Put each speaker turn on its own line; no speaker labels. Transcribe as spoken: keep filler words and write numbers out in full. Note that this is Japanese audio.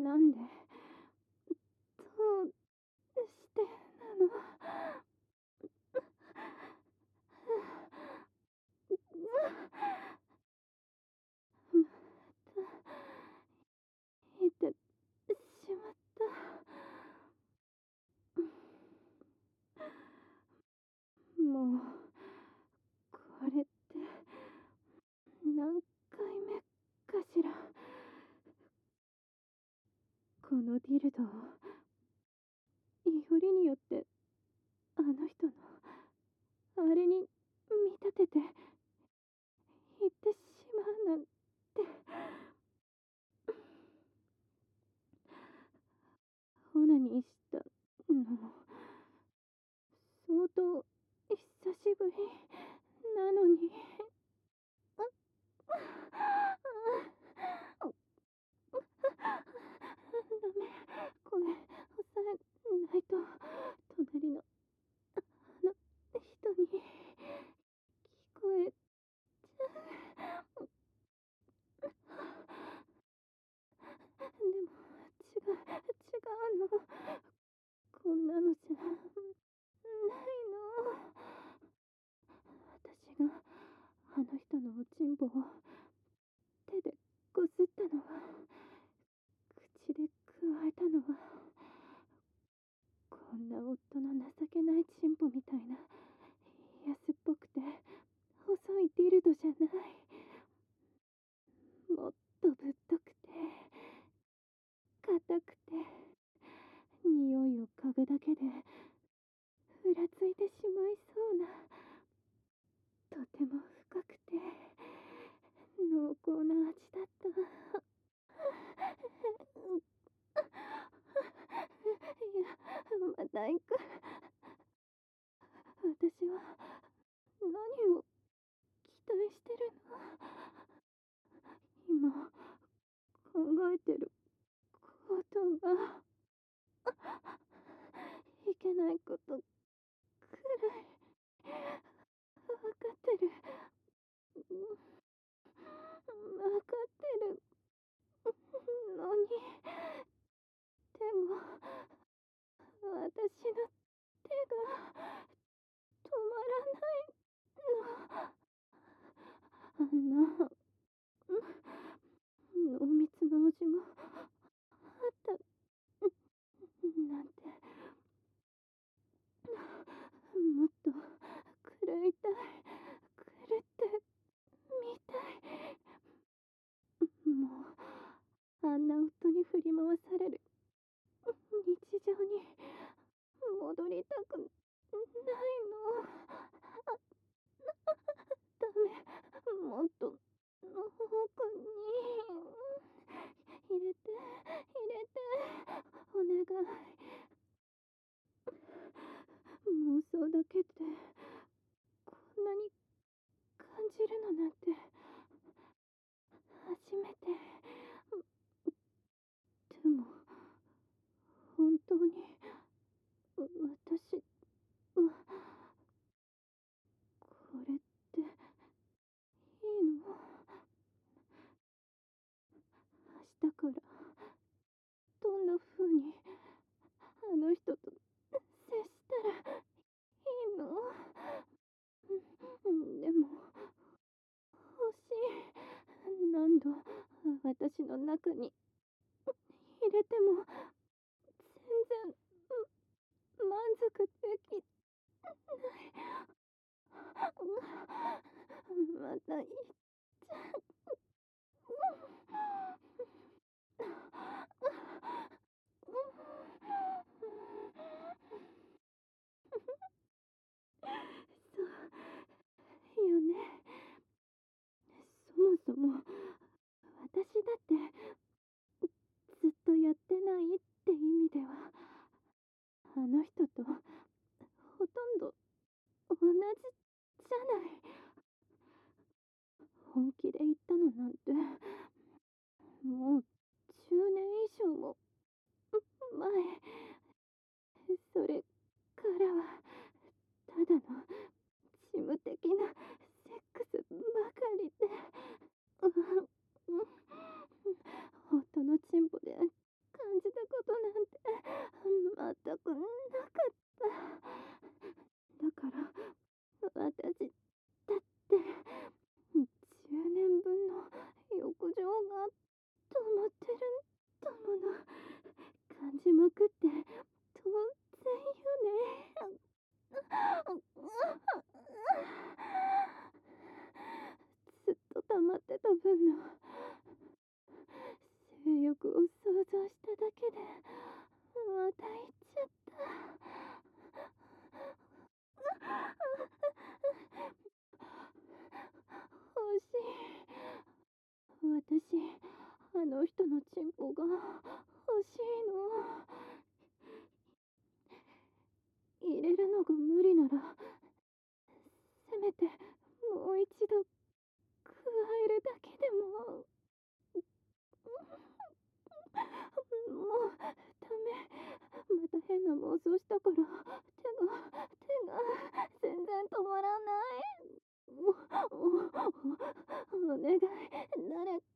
なんで、どうしてなの。またいてしまった。もうこれって何回目かしら。このディルドをよりによってあの人のあれに見立てて言ってしまうなんて。オナニーしたのも相当久しぶりなのに。ダメ、声抑えないと隣のあの人に聞こえちゃう。でも違う違うの、こんなのじゃないの。私があの人のおちんぽを手でこすったのは、口でくわえたのは、こんな夫の情けないチンポみたいな安っぽくて細いディルドじゃない。もっとぶっとくて硬くて、匂いを嗅ぐだけでふらついてしまいそうな、とても深くて濃厚な味だった。いや、まだ行く。私は何を期待してるの。今考えてることがいけないことくらい分かってる。分かってるのに。でも私の手が止まらないの。あんな濃密な味があったなんて。もっと狂いたい、狂ってみたい。もうあんな夫に振り回される日常に戻りたくないの。ダメ、もっと奥に入れて入れて、お願い。妄想だけでこんなに感じるのなんて初めて。でも本当に私はこれっていいの。明日からどんな風にあの人と接したらいいの。でも欲しい。何度私の中に入れても全然満足できない。また言っちゃう。そうよね。そもそも私だってずっとやってないって意味ではあの人とほとんど同じじゃない。本気で言ったのなんてもうじゅうねん以上も前。それからはただの事務的なセックスばかりで、夫のチンポで完私だってじゅうねんぶんの浴場が止まってるんだもの。感じまくって当然よね。ずっと溜まってた分の性欲を想像しただけでまた行っちゃった。欲しい。私、あの人のチンポが欲しいの。入れるのが無理なら、せめてもう一度加えるだけでも。もうダメ。また変な妄想したから手が手が全然止まらない。お願い、誰